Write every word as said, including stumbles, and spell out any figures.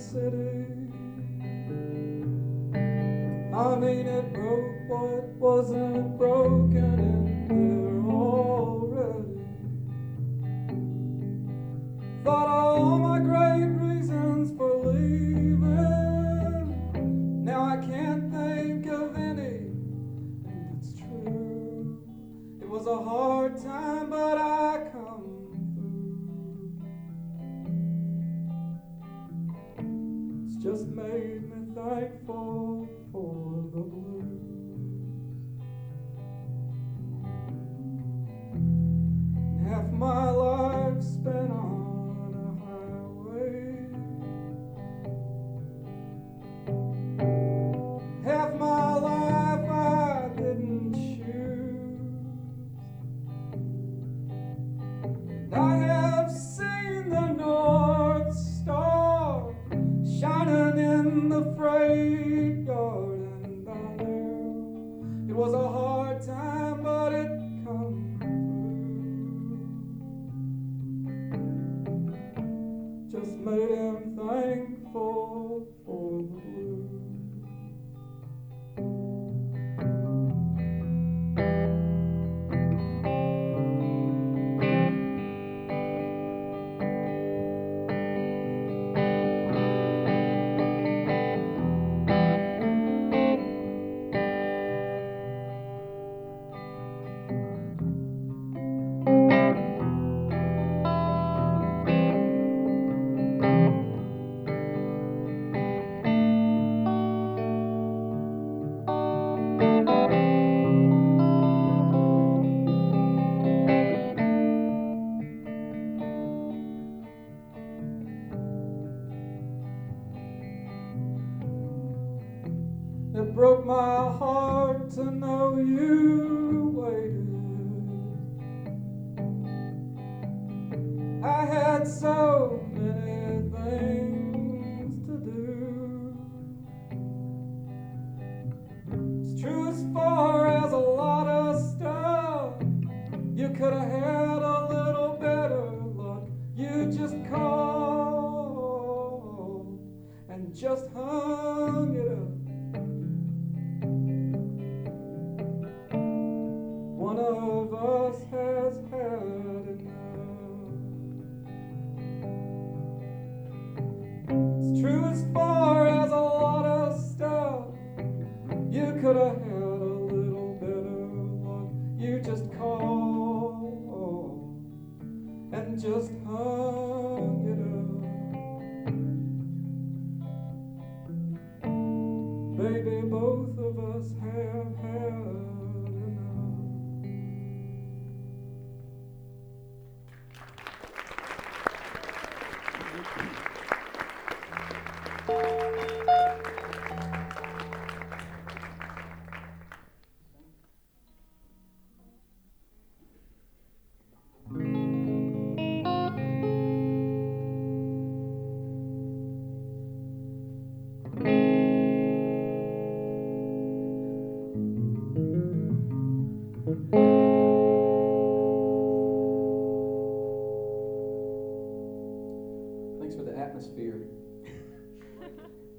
city. I mean, it broke what wasn't broken in there already. Thought of all my great reasons for leaving. Now I can't think of any, and it's true. It was a hard time, but I come through. It's just made me thankful for the blues. Half my life spent on a highway. Half my life I didn't choose. I have seen the North Star shining in the freight yard, and I knew it was a hard time, but it come through. Just made him thankful for the blues. It broke my heart to know you waited. I had so many things to do. It's true as far as a lot of stuff. You could have had a little better luck. You just called and just hung it up. One of us has had enough. It's true as far as a lot of stuff. You could have had a little better luck. You just called and just hung it up. Baby, both of us have had enough. Thanks for the atmosphere.